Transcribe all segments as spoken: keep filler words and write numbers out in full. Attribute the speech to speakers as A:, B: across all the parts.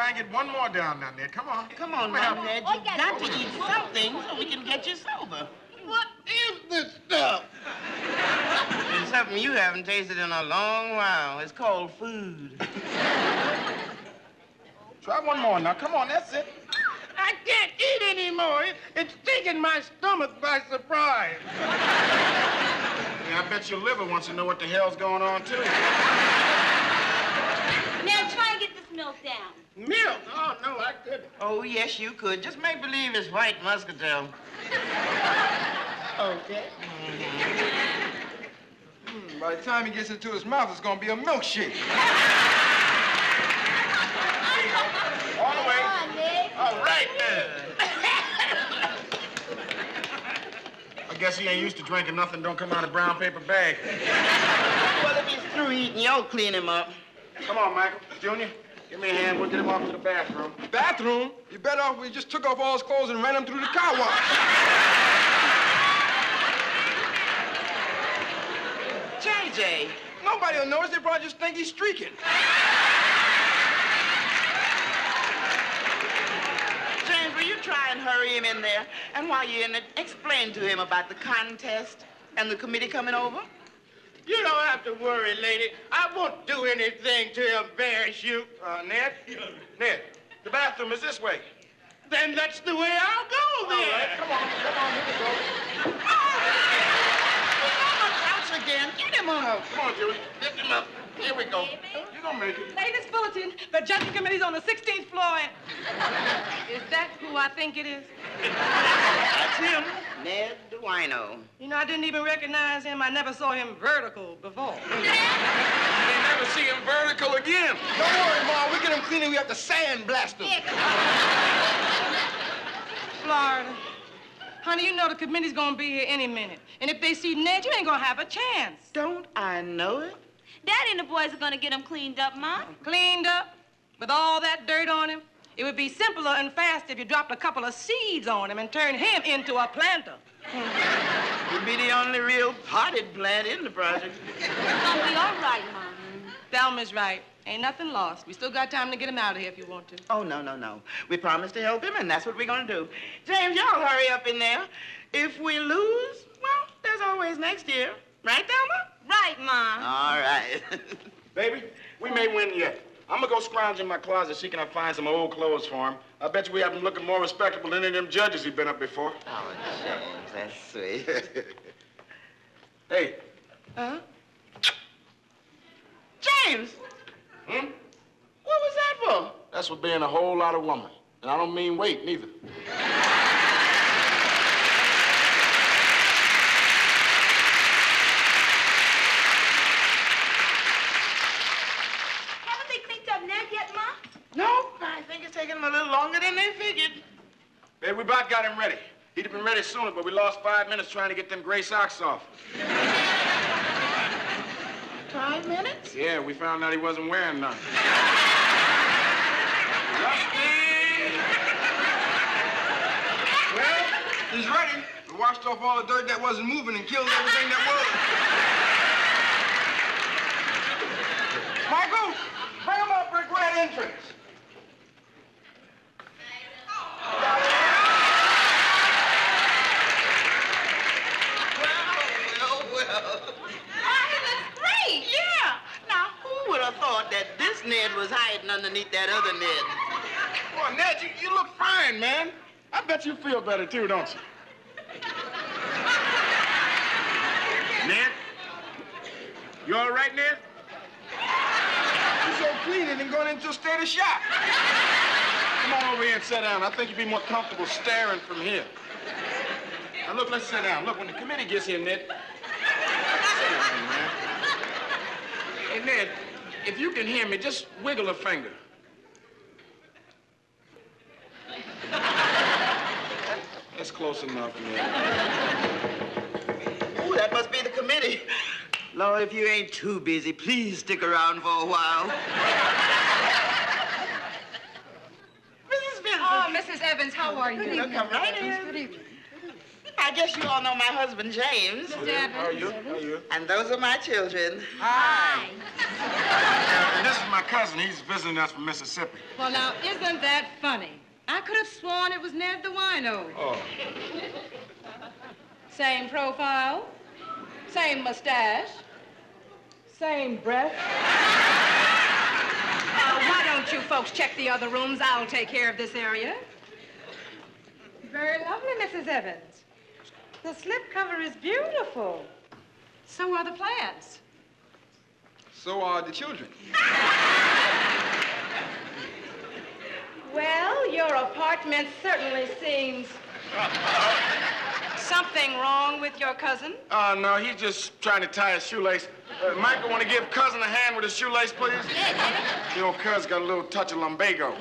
A: try and get one more down now, Ned. Come on.
B: Come on, now, Ned. You've got to eat something so we can get you sober.
C: What is this stuff?
B: It's something you haven't tasted in a long while. It's called food.
A: Try one more now. Come on, that's it.
C: I can't eat anymore. It, it's taking my stomach by surprise.
A: Yeah, I bet your liver wants to know what the hell's going on, too.
D: Now try and get this milk down.
C: Milk? Oh, no, I couldn't.
B: Oh, yes, you could. Just make believe it's white muscatel.
C: Okay.
E: Mm, by the time he gets into his mouth, it's gonna be a milkshake.
A: All the way.
D: Come on, Ned.
A: All right, then. I guess he ain't used to drinking nothing don't come out of brown paper bag.
B: Well, if he's through eating, you'll clean him up.
A: Come on, Michael. Junior, give me a hand. We'll get him off to the bathroom.
E: Bathroom? You better off we just took off all his clothes and ran him through the car wash.
B: J J.
E: Nobody will notice. They probably just think he's streaking.
B: James, will you try and hurry him in there? And while you're in it, explain to him about the contest and the committee coming over.
C: You don't have to worry, lady. I won't do anything to embarrass you.
A: Uh, Ned? Ned, the bathroom is this way.
C: Then that's the way I'll go then.
A: All right, come on, come on, here we go.
B: Ouch again. Get him up.
A: Come on, Julie. Lift him up. Here we go. You're gonna make it.
F: Latest bulletin, the judging committee's on the sixteenth floor. Is that who I think it is?
B: That's him, Ned DeWino.
F: You know, I didn't even recognize him. I never saw him vertical before.
A: You never see him vertical again.
E: Don't worry, Ma. We get him clean and we have to sandblast him.
F: Florida. Honey, you know the committee's gonna be here any minute. And if they see Ned, you ain't gonna have a chance.
B: Don't I know it?
D: Daddy and the boys are gonna get him cleaned up, Ma.
F: Cleaned up, with all that dirt on him. It would be simpler and faster if you dropped a couple of seeds on him and turned him into a planter.
B: He'd be the only real potted plant in the project.
D: It's gonna be all right, Ma.
F: Thelma's right. Ain't nothing lost. We still got time to get him out of here if you want to.
B: Oh, no, no, no. We promised to help him, and that's what we're gonna do. James, y'all hurry up in there. If we lose, well, there's always next year. Right, Thelma?
D: Right, Ma.
B: All right.
A: Baby, we may win yet. I'm gonna go scrounge in my closet, see can I find some old clothes for him. I bet you we have him looking more respectable than any of them judges he's been up before.
B: Oh, James, that's sweet.
A: Hey.
B: Huh? James!
A: Hmm?
B: What was that for?
A: That's for being a whole lot of woman. And I don't mean weight, neither.
D: Haven't they cleaned up Ned yet, Ma?
B: No, I think it's taking them a little longer than they figured.
A: Baby, we about got him ready. He'd have been ready sooner, but we lost five minutes trying to get them gray socks off.
B: Five minutes?
A: Yeah, we found out he wasn't wearing none.
E: Well, he's ready. We washed off all the dirt that wasn't moving and killed everything that was. Michael, bring him up for a grand entrance.
B: Well, well,
D: Great.
B: yeah. Now, who would have thought that this Ned was hiding underneath that other Ned?
A: Boy, Ned, you, you look fine, man. I bet you feel better, too, don't you? Ned? You all right, Ned?
E: He's so clean and going into a state of shock.
A: Come on over here and sit down. I think you'd be more comfortable staring from here. Now, look, let's sit down. Look, when the committee gets here, Ned... Sit down, man. Hey, Ned, if you can hear me, just wiggle a finger. That's close enough, Ned.
B: Ooh, that must be the committee. Lord, if you ain't too busy, please stick around for a while. Missus Vincent.
F: Oh, Missus Evans, how are you?
B: Good evening. Come right in.
F: Good evening.
B: I guess you all know my husband, James.
F: Mister
A: How are you?
F: Evans.
A: How are you?
B: And those are my children.
D: Hi.
A: Uh, and this is my cousin. He's visiting us from Mississippi.
F: Well, now, isn't that funny? I could have sworn it was Ned the wino.
A: Oh.
F: Same profile, same mustache, same breath. Uh, why don't you folks check the other rooms? I'll take care of this area. Very lovely, Missus Evans. The slipcover is beautiful. So are the plants.
E: So are the children.
F: Well, your apartment certainly seems... Something wrong with your cousin?
A: Uh, no, he's just trying to tie his shoelace. Uh, Michael, want to give cousin a hand with his shoelace, please? Your old cousin got a little touch of lumbago.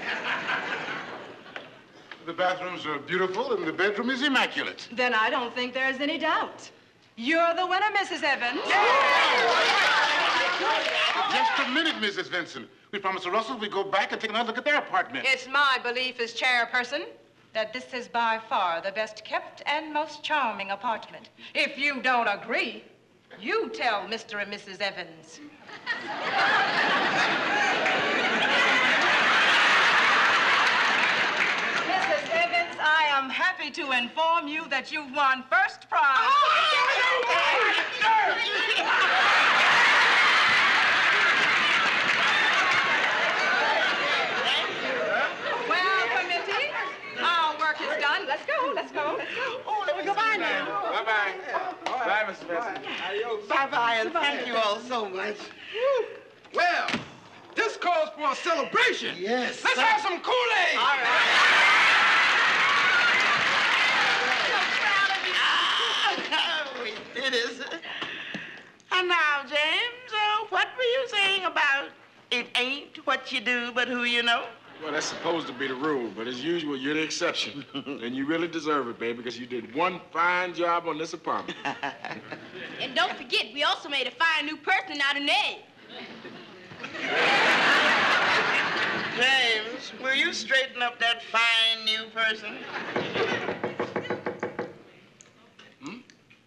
G: The bathrooms are beautiful and the bedroom is immaculate.
F: Then I don't think there's any doubt. You're the winner, Missus Evans.
G: Just a minute, Missus Vincent. We promised the Russells we'd go back and take another look at their apartment.
F: It's my belief as chairperson that this is by far the best kept and most charming apartment. If you don't agree, you tell Mister and Missus Evans. Missus Evans, I am happy to inform you that you won first prize. Well, committee, our work is done. Let's go, let's go.
B: Oh, let me go by now.
A: Bye-bye. Bye, Mister Vincent.
B: Bye-bye, and thank you all so much.
E: Well, this calls for a celebration.
B: Yes.
E: Let's have some Kool-Aid.
B: All right. We did it. And now, James, uh, what were you saying about it ain't what you do, but who you know?
A: Well, that's supposed to be the rule, but as usual, you're the exception. And you really deserve it, baby, because you did one fine job on this apartment.
D: And don't forget, we also made a fine new person out of Ned.
B: James, will you straighten up that fine new person?
A: Hmm?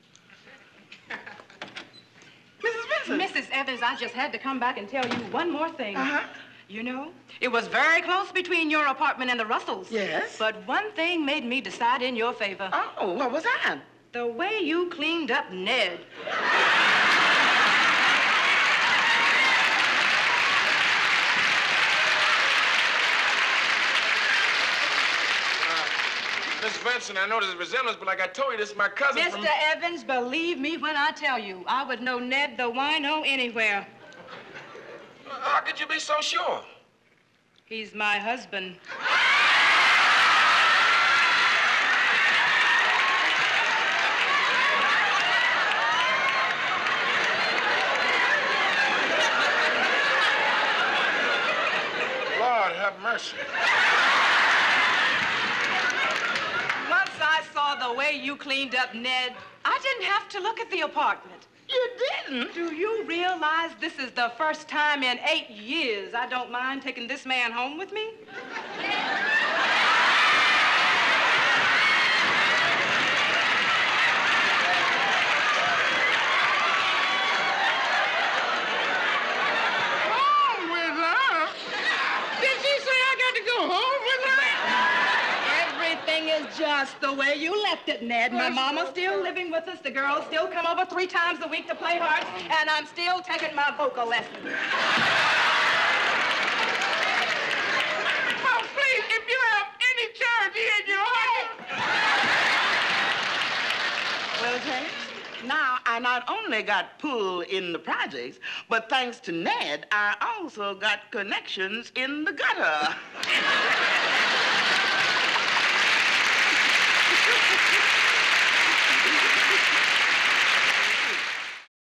B: Missus Vincent.
F: Missus Evans, I just had to come back and tell you one more thing.
B: Uh-huh.
F: You know, it was very close between your apartment and the Russells.
B: Yes?
F: But one thing made me decide in your favor.
B: Oh, what was that?
F: The way you cleaned up Ned.
A: Miss Vincent, I know there's a resemblance, but like I told you, this is my cousin
F: Mister
A: from...
F: Evans, believe me when I tell you, I would know Ned the wino anywhere.
A: How could you be so sure?
F: He's my husband.
A: Lord have mercy.
F: Once I saw the way you cleaned up Ned, I didn't have to look at the apartment.
B: You didn't?
F: Do you realize this is the first time in eight years I don't mind taking this man home with me?
C: Home with her? Did she say I got to go home with her?
F: Everything is just the way you left it, Ned. My mama's still living with us. The girls still come over three times a week to play hearts, and I'm still taking my vocal lessons.
C: Oh, please, if you have any charity in your heart.
B: Well, James, now I not only got pulled in the projects, but thanks to Ned, I also got connections in the gutter.